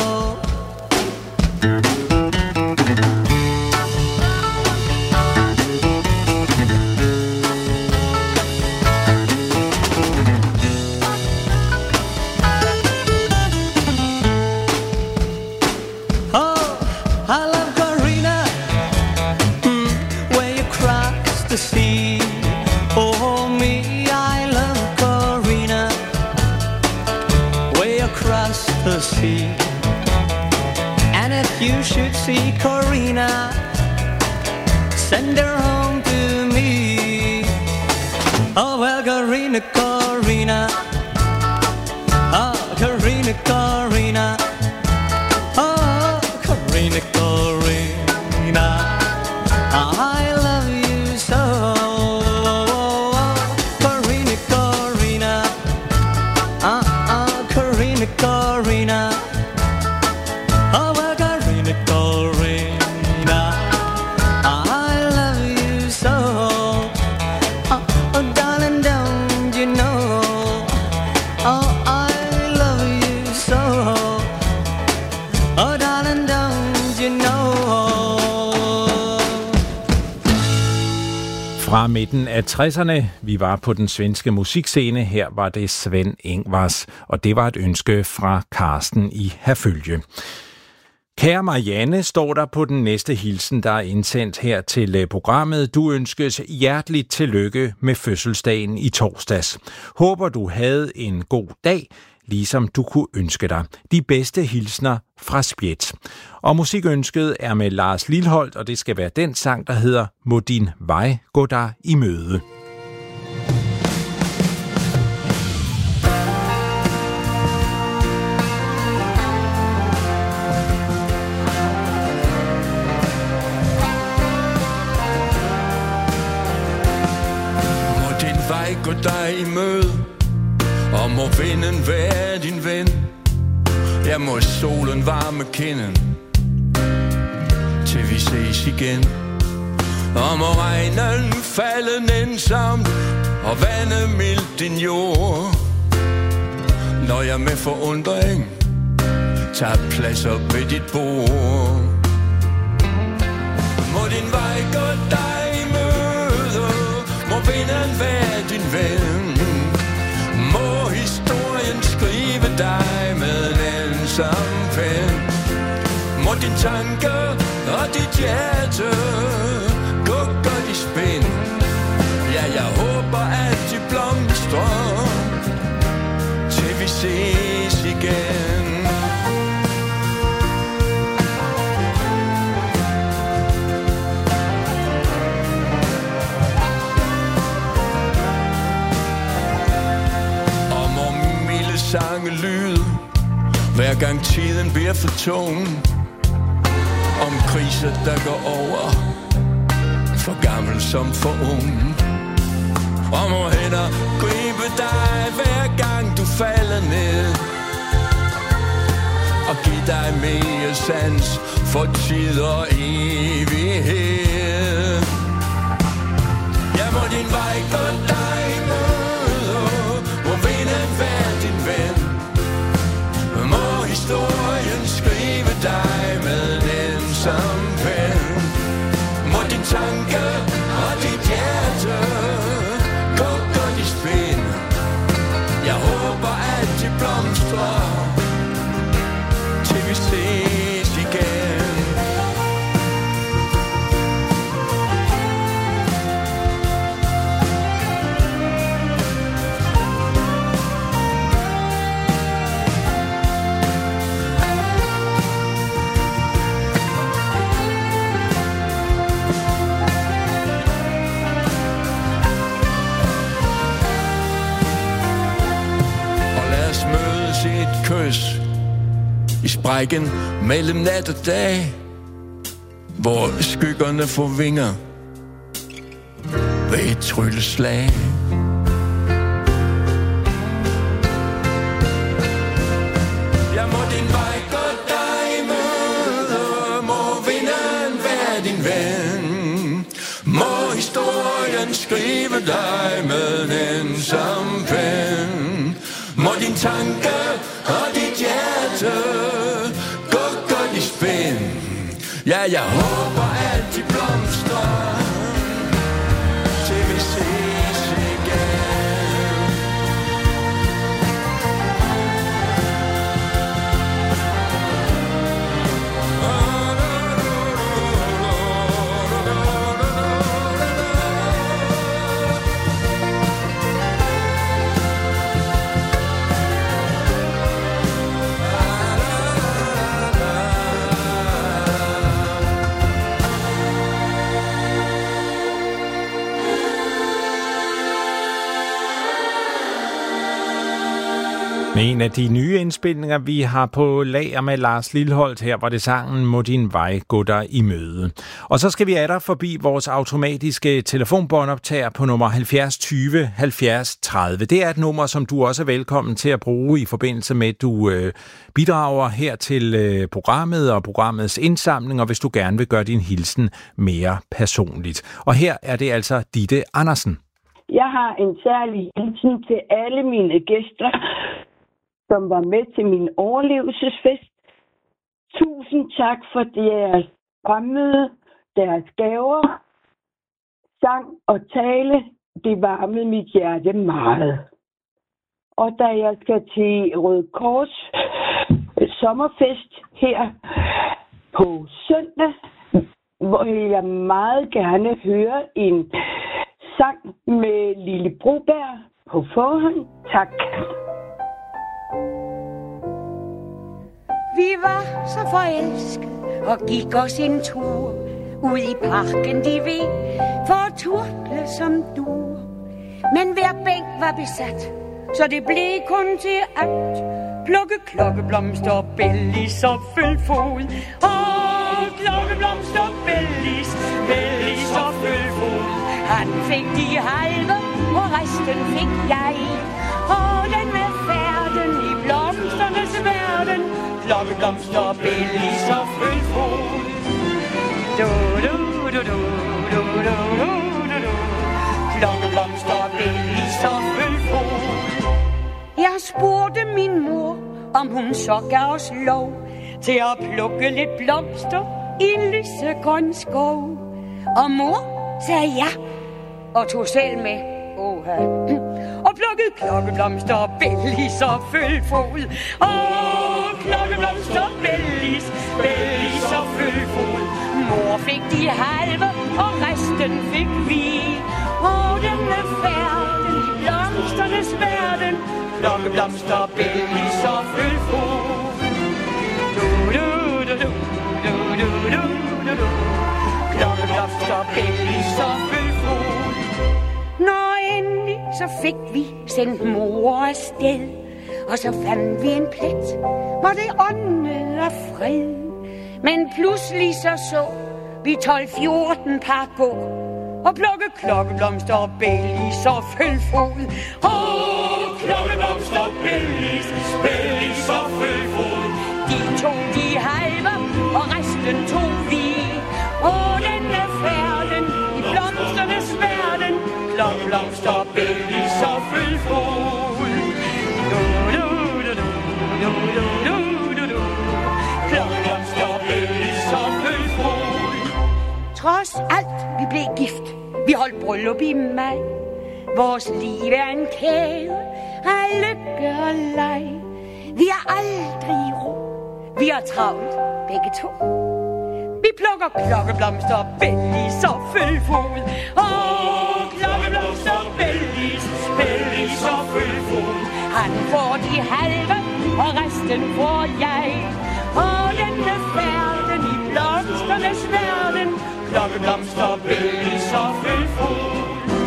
I love Corina, where you cross the sea. Oh, me, I love Corina, way across the sea. And if you should see Corina, send her home to me. Oh, well, Corina, Corina, oh, Corina, Corina. Oh, Corina, Corina, I love you so. Corina, Corina, Corina, Corina. Oh, well, Corina, Corina, I love you so. Oh, darling, don't you know? Oh, I love you so. Oh, darling, don't you know? Fra midten af 60'erne, vi var på den svenske musikscene, her var det Sven Ingvars, og det var et ønske fra Carsten i Herfølge. Kære Marianne, står der på den næste hilsen, der er indsendt her til programmet. Du ønskes hjerteligt tillykke med fødselsdagen i torsdags. Håber du havde en god dag, ligesom du kunne ønske dig. De bedste hilsner fra Spjæt. Og musikønsket er med Lars Lilholt, og det skal være den sang, der hedder Må din vej gå dig i møde. Må din vej gå dig i møde, og må vinden være din ven. Ja, må solen varme kinden, til vi ses igen. Og må regnen falde nænsomt, og vande mildt din jord. Når jeg med forundring tager plads op ved dit bord. Må din vej gå dig i møde, må vinden være din ven. Må historien skrive dig med en ensom pen. Må din tanke og dit hjerte gå godt i spænd. Ja, jeg håber, at de blomstrer, til vi ses igen. sange lyde, hver gang tiden bliver for tung. Om kriser, der går over, for gammel som for ung. Og må hænder gribe dig, hver gang du falder ned, og giv dig mere sans for tid og evighed. Jeg må din vej gå dig i møde, må vinden være din ven, må historien skrive dig med den som pen. Må din tanke og dit hjerte gå godt i spin. Jeg håber at de blomstrer, til vi ses igen. Et kys i sprækken mellem nat og dag, hvor skyggerne får vinger ved et trylleslag. Jeg må din vej gå dig i møde, må vinden være din ven, må historien skrive dig med den som pen. Må din tanke og dit hjerte gå godt i spin. Ja, jeg håber at de blomstrer, til vi ses igen. Med en af de nye indspilninger, vi har på lager med Lars Lilholt, her var det sangen Må din vej gå dig i møde. Og så skal vi atter forbi vores automatiske telefonbåndoptager på nummer 70 20 70 30. Det er et nummer, som du også er velkommen til at bruge i forbindelse med, at du bidrager her til programmet og programmets indsamling, og hvis du gerne vil gøre din hilsen mere personligt. Og her er det altså Ditte Andersen. Jeg har en særlig hilsen til alle mine gæster, som var med til min overlevelsesfest. Tusind tak for deres fremmøde, deres gaver, sang og tale. Det varmede mit hjerte meget. Og da jeg skal til Røde Kors sommerfest her på søndag, vil jeg meget gerne høre en sang med Lille Broberg på forhånd. Tak. Vi var så forelsket og gik os en tur ud i parken, de ved, for at turtle som duer. Men hver bænk var besat, så det blev kun til at plukke klokkeblomster og bellis og følge fod. Klokkeblomster og bellis og følge fod. Han fik de halve, og resten fik jeg. Og den med færden i blomsternes verden, klokkeblomster og bellis og følge fod. Klokkeblomster og bellis og følge fod. Jeg spurgte min mor, om hun så gav os lov til at plukke lidt blomster i en lysegrøn skov. Og mor sagde ja, og tog selv med. Og plukkede klokkeblomster og bellis og følge fod. Klokkeblomster og bellis og følge fod. Mor fik de halve, og resten fik vi. Og denne færden i blomsternes verden, klokkeblomster og bellis og følge fod. Klokkeblomster og bellis og følge fod. Når endelig så fik vi sendt mor afsted Og så fandt vi en plet, hvor det åndede af fred. Men pludselig så vi 12-14 par gå og plukke klokkeblomster og bellis og følg fod. Klokkeblomster og bellis og følg fod. De tog de halve, og resten tog vi. Denne færden i blomsternes verden, klokkeblomster og bellis og følg fod. Klokkeblomster og bellis og følg fod. Trods alt, vi blev gift. Vi holdt bryllup i maj. Vores liv er en kæde af lykke og leg. Vi er aldrig i ro. Vi er travlt, begge to. Vi plukker klokkeblomster og bellis og følg fod. Klokkeblomster og bellis og følg fod. Han får de halve, og resten får jeg. Denne færden i blomsternes verden, klokkeblomster og bellis og følg fod.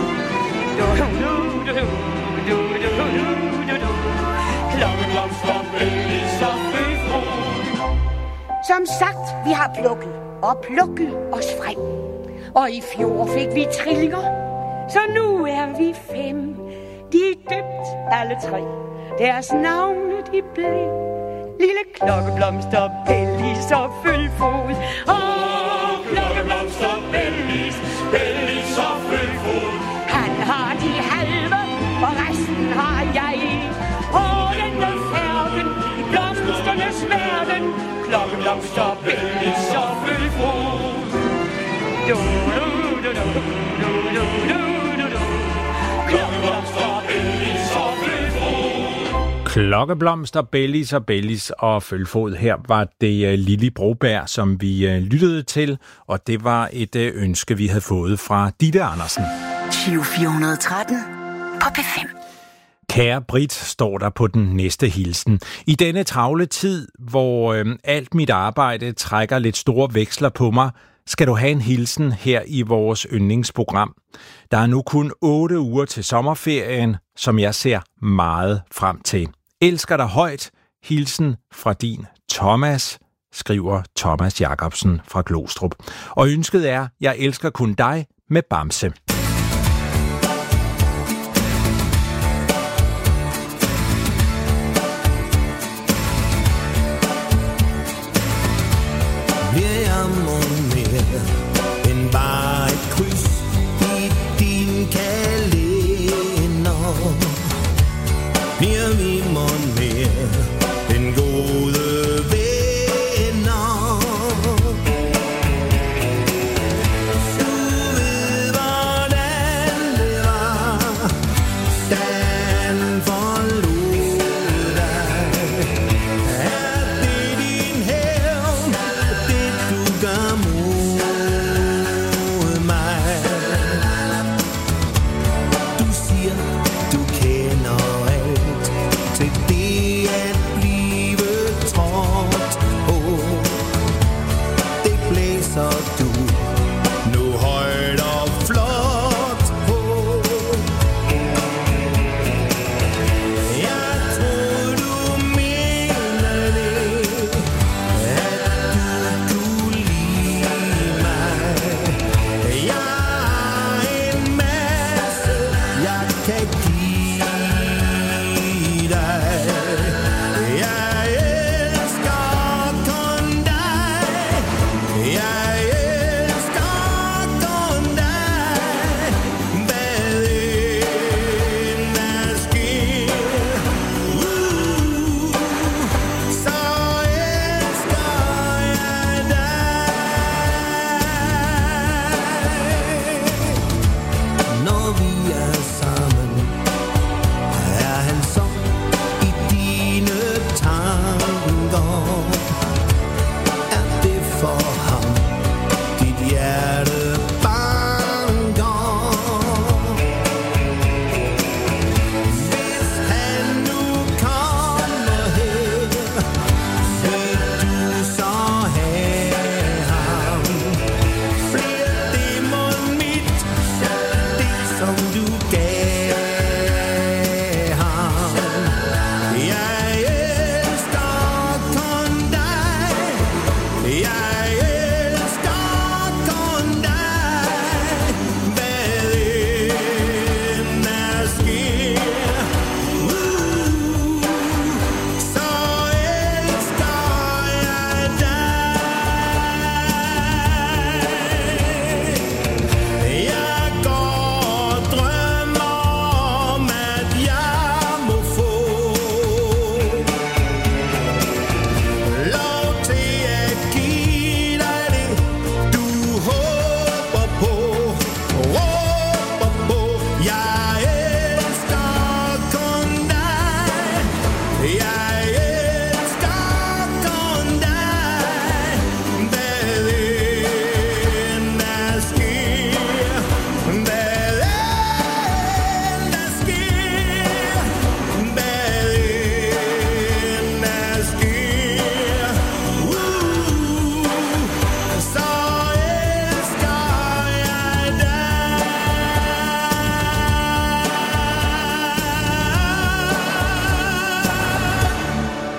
Klokkeblomster og bellis og følg fod. Som sagt, vi har plukket og plukket os frem. Og i fjor fik vi trillinger, så nu er vi 5. De er døbt alle 3. Deres navne de blev lille klokkeblomster, bellis og følg fod. Klokkeblomster, bellis og følg fod. Han har de halve, og resten har jeg. Denne færden i blomsternes verden, klokkeblomster, bellis og følg fod. Klokkeblomster, bellis og følg fod. Klokkeblomster, bellis og følfod. Her var det Lili Broberg, som vi lyttede til, og det var et ønske, vi havde fået fra Ditte Andersen. Giro 413 på P5. Kære Britt, står der på den næste hilsen. I denne travle tid, hvor alt mit arbejde trækker lidt store veksler på mig, skal du have en hilsen her i vores yndlingsprogram. Der er nu kun 8 uger til sommerferien, som jeg ser meget frem til. Elsker dig højt. Hilsen fra din Thomas, skriver Thomas Jacobsen fra Glostrup. Og ønsket er, jeg elsker kun dig med Bamse. End bare et kryds i din kalender. Bliver vi mon mere den gode venner. Du ved hvordan det var, da han forlod dig. Er det din hævn, det du gør mod mig? Du siger, du kender alt til det at blive trådt på. Det blæser du nu højt og flot på. Jeg tror du mener det, at du kunne lide mig. Jeg har en masse, jeg kan give dig. Jeg elsker kun dig. Jeg elsker kun dig. Hvad end der sker, så elsker jeg dig. Når vi er sammen, er han så i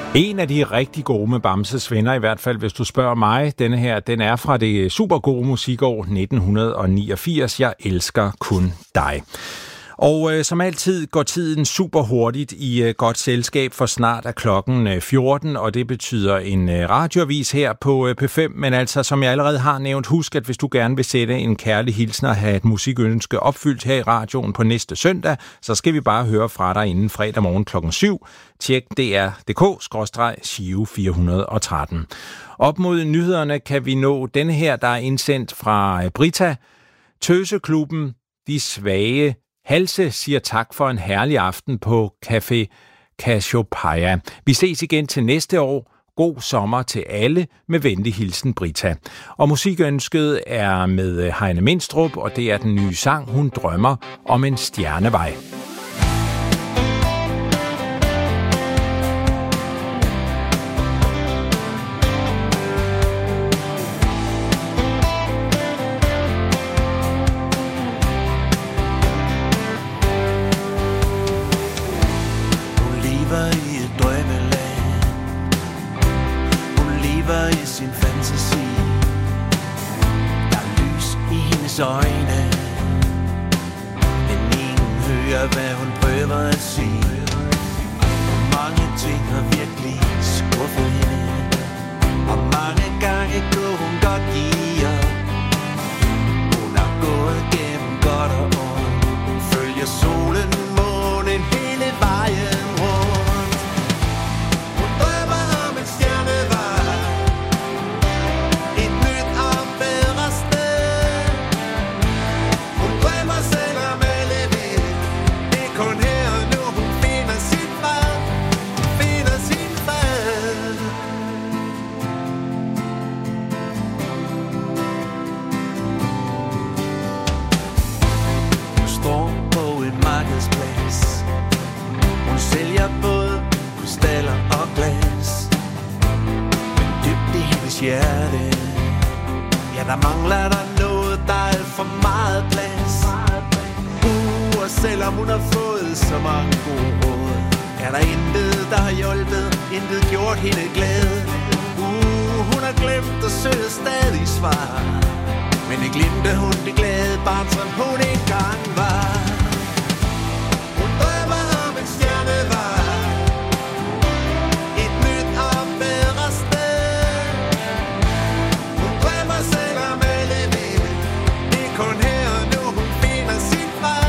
En af de rigtig gode med Bamses venner, i hvert fald hvis du spørger mig. Denne her, den er fra det super gode musikår 1989. Jeg elsker kun dig. Og som altid går tiden super hurtigt i godt selskab, for snart er klokken 14, og det betyder en radioavis her på P5. Men altså, som jeg allerede har nævnt, husk, at hvis du gerne vil sætte en kærlig hilsen og have et musikønske opfyldt her i radioen på næste søndag, så skal vi bare høre fra dig inden fredag morgen klokken 7. Tjek dr.dk/Giro 413. Op mod nyhederne kan vi nå denne her, der er indsendt fra Brita. Tøseklubben, de svage halse, siger tak for en herlig aften på Café Cassiopeia. Vi ses igen til næste år. God sommer til alle. Med venlig hilsen, Brita. Og musikønsket er med Heine Mindstrup, og det er den nye sang, Hun drømmer om en stjernevej. Øjne, men ingen hører, hvad hun prøver at sige. Mange ting har virkelig skuffet hende, og mange gange går hun godt i op. Hun har gået gennem godt og ondt, hun følger solen, månen hele vejen rundt. Hun drømmer om en stjernevej, et nyt og bedre sted. Selvom alle vil, det er kun her og nu, hun finder sin fred, finder sin fred. Hun står på en markedsplads, hun sælger både krystaller og glas. Men dybt i hendes hjerte, ja, der mangler der noget, der er for meget plads. Og selvom hun har fået så mange gode råd, er der intet, der har hjulpet, intet gjort hende glad. Hun har glemt at søge stadig svar, men det glemte hun det glade barn, som hun engang var. Hun drømmer om en stjernevej, et nyt og bedre sted. Hun drømmer selvom alle vil, det er kun her og nu, hun finder sin fred.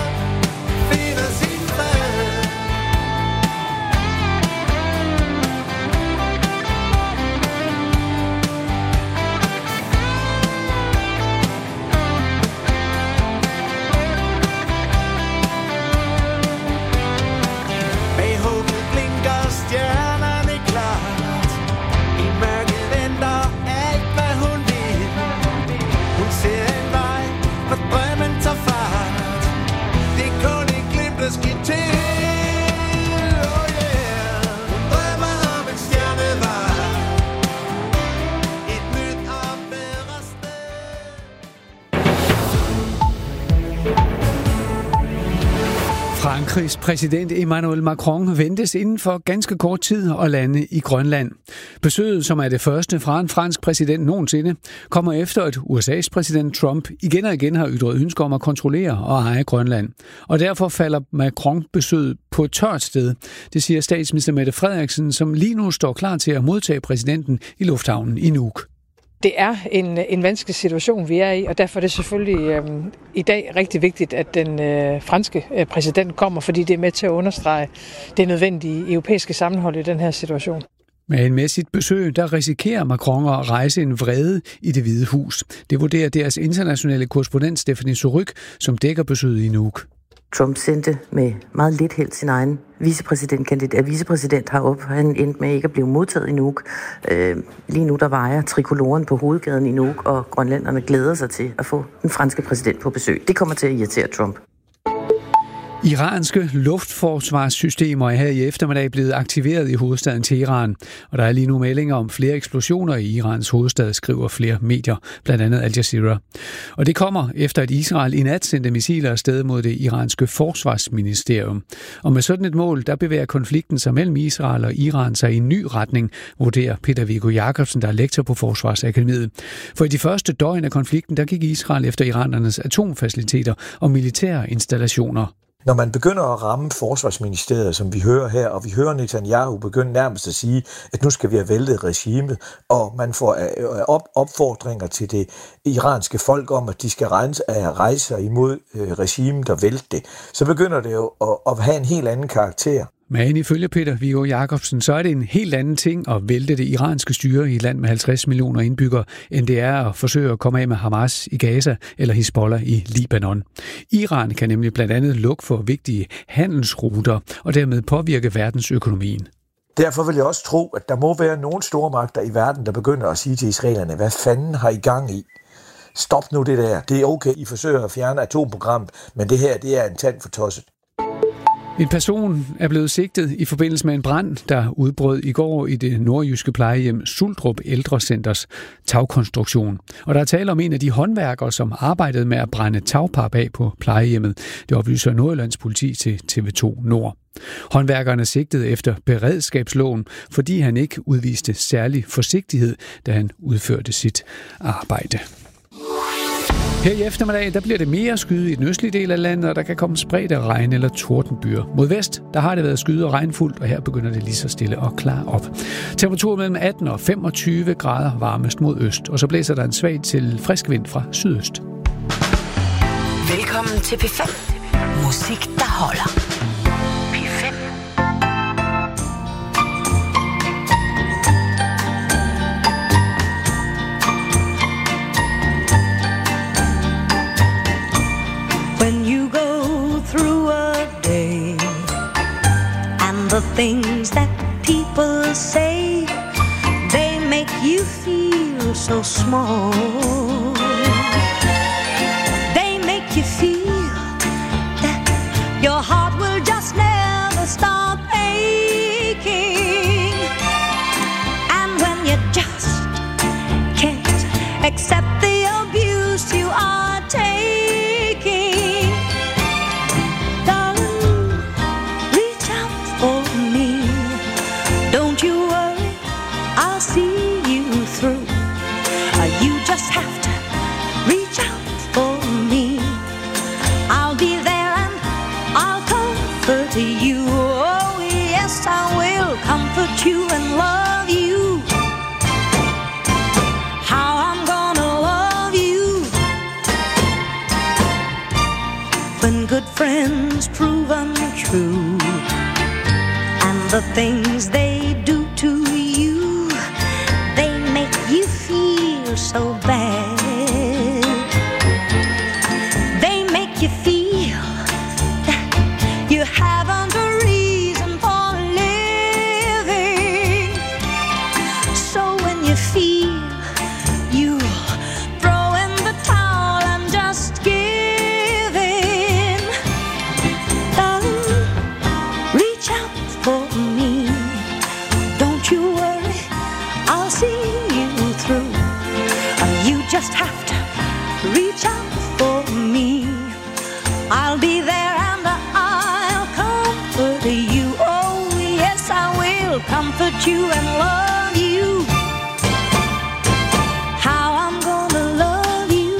Frankrigs præsident Emmanuel Macron ventes inden for ganske kort tid at lande i Grønland. Besøget, som er det første fra en fransk præsident nogensinde, kommer efter, at USA's præsident Trump igen og igen har ytret ønsker om at kontrollere og eje Grønland. Og derfor falder Macron-besøget på et tørt sted. Det siger statsminister Mette Frederiksen, som lige nu står klar til at modtage præsidenten i lufthavnen i Nuuk. Det er en vanskelig situation, vi er i, og derfor er det selvfølgelig i dag rigtig vigtigt, at den franske præsident kommer, fordi det er med til at understrege det nødvendige europæiske sammenhold i den her situation. Men med sit besøg, der risikerer Macron at rejse en vrede i Det Hvide Hus. Det vurderer deres internationale korrespondent Stephanie Surrugue, som dækker besøget i Nuuk. Trump sendte med meget lidt held sin egen vicepræsident herop. Han endte med ikke at blive modtaget i Nuuk. Lige nu der vejer trikoloren på hovedgaden i Nuuk, og grønlænderne glæder sig til at få den franske præsident på besøg. Det kommer til at irritere Trump. Iranske luftforsvarssystemer er her i eftermiddag blevet aktiveret i hovedstaden Teheran, og der er lige nu meldinger om flere eksplosioner i Irans hovedstad, skriver flere medier, blandt andet Al Jazeera. Og det kommer efter, at Israel i nat sendte missiler afsted mod det iranske forsvarsministerium. Og med sådan et mål, der bevæger konflikten sig mellem Israel og Iran sig i en ny retning, vurderer Peter Viggo Jacobsen, der er lektor på Forsvarsakademiet. For i de første døgn af konflikten, der gik Israel efter iranernes atomfaciliteter og militære installationer. Når man begynder at ramme forsvarsministeriet, som vi hører her, og vi hører Netanyahu begynde nærmest at sige, at nu skal vi have væltet regimet, og man får opfordringer til det iranske folk om, at de skal rejse sig imod regimet og vælte det, så begynder det jo at have en helt anden karakter. Men ifølge Peter Viggo Jacobsen, så er det en helt anden ting at vælte det iranske styre i et land med 50 millioner indbyggere, end det er at forsøge at komme af med Hamas i Gaza eller Hizbollah i Libanon. Iran kan nemlig blandt andet lukke for vigtige handelsruter og dermed påvirke verdensøkonomien. Derfor vil jeg også tro, at der må være nogle store magter i verden, der begynder at sige til israelerne, hvad fanden har I gang i? Stop nu det der. Det er okay, I forsøger at fjerne atomprogrammet, men det her, det er en tand for tosset. En person er blevet sigtet i forbindelse med en brand, der udbrød i går i det nordjyske plejehjem Suldrup Ældrecenters tagkonstruktion. Og der er tale om en af de håndværkere, som arbejdede med at brænde tagpap af på plejehjemmet. Det oplyser Nordjyllands politi til TV2 Nord. Håndværkerne sigtede efter beredskabsloven, fordi han ikke udviste særlig forsigtighed, da han udførte sit arbejde. Her i eftermiddag, der bliver det mere skyde i den østlige del af landet, og der kan komme spredte regn- eller tordenbyer. Mod vest, der har det været skyde og regnfuldt, og her begynder det lige så stille at klare op. Temperatur mellem 18 og 25 grader varmest mod øst, og så blæser der en svag til frisk vind fra sydøst. Velkommen til P5. Musik, der holder. P5. The things that people say, they make you feel so small. They make you feel that your heart will just never stop aching. And when you just can't accept the abuse you are taking, you and love you. How I'm gonna love you when good friends prove untrue, and the things they do to you, they make you feel so bad. They make you feel that you haven't a reason for living. So when you feel you throw in the towel and just give in, darling, reach out for me. Don't you worry, I'll see you through. You just have to reach out for me. I'll be there and I'll comfort you. Oh yes, I will comfort you and love you. How I'm gonna love you.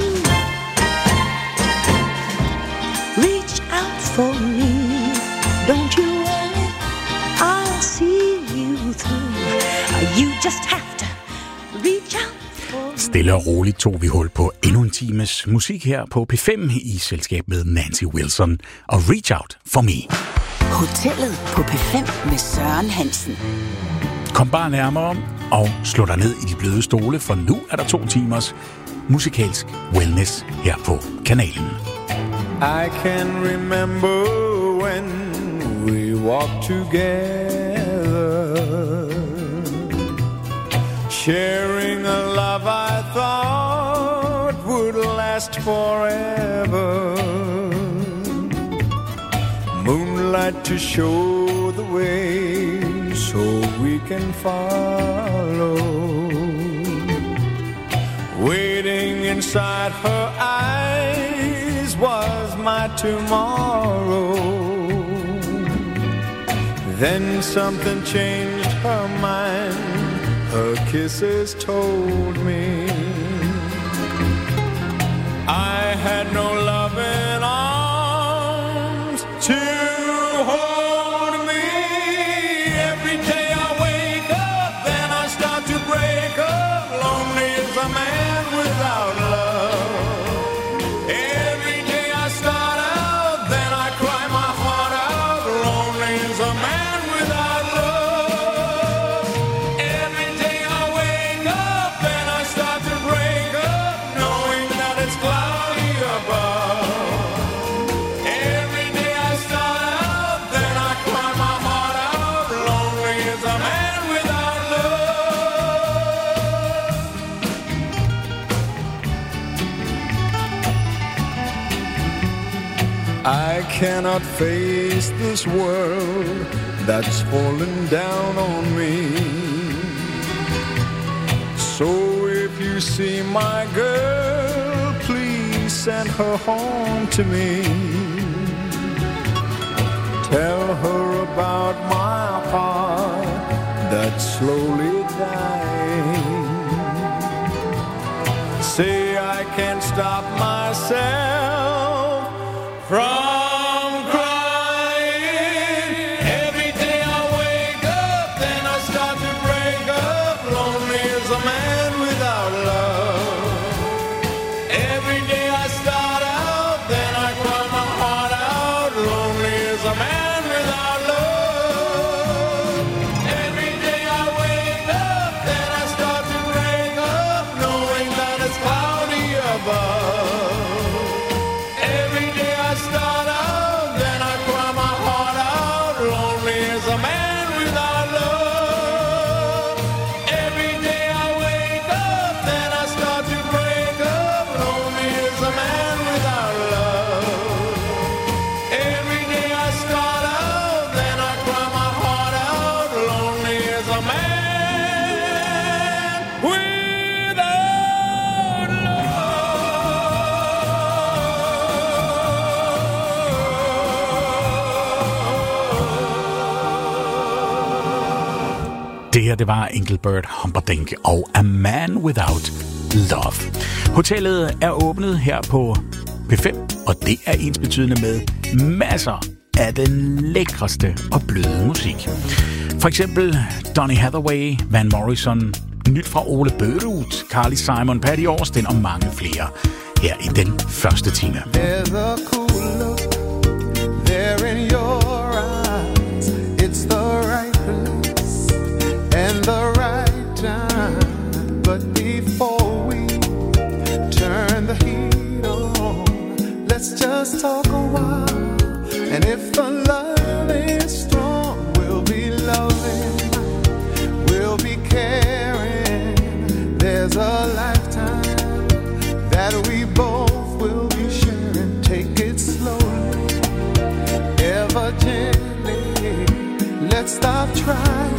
Reach out for me. Don't you worry, I'll see you through. You just have to reach out. Stille og roligt tog vi hul på endnu en times musik her på P5 i selskab med Nancy Wilson og Reach Out For Me. Hotellet på P5 med Søren Hansen. Kom bare nærmere og slå dig ned i de bløde stole, for nu er der 2 timers musikalsk wellness her på kanalen. I can remember when we walked together, sharing a love I thought would last forever. moonlight to show the way so we can follow. Waiting inside her eyes was my tomorrow. Then something changed her mind. Her kisses told me I had no loving arms to hold me. Every day I wake up, then I start to break up. Lonely as a man without love. Every day I start out, then I cry my heart out. Lonely as a man without love. Every day I wake up, then I start to break up, knowing that it's cloudy above. Every day I start out, then I cry my heart out. Lonely as a man without love. I cannot face this world that's fallen down on me. So if you see my girl, please send her home to me. Tell her about my heart that's slowly dying. Say I can't stop myself from crying. Every day I wake up, then I start to break up. Lonely as a man without love. Every day I start out, then I cry my heart out. Lonely as a man without love. Every day I wake up, then I start to break up, knowing that it's cloudy above. Every day I start out, then I cry my heart out. Lonely as a man without love. Every day I wake up, then I start to break up. Lonely as a man without love. Every day I start out, then I cry my heart out. Lonely as a man without Det her, det var Engelbert Humperdinck og A Man Without Love. Hotellet er åbnet her på P5, og det er ensbetydende med masser af den lækreste og bløde musik. For eksempel Donny Hathaway, Van Morrison, nyt fra Ole Børuth, Carly Simon, Patty Austin og mange flere her i den første time. There's a cool look there in your eyes. It's the right place and the right time. But before we turn the heat on, let's just talk a while. And if the love is strong, we'll be loving, we'll be caring. There's a lifetime that we both will be sharing. Take it slowly, ever gently. Let's stop trying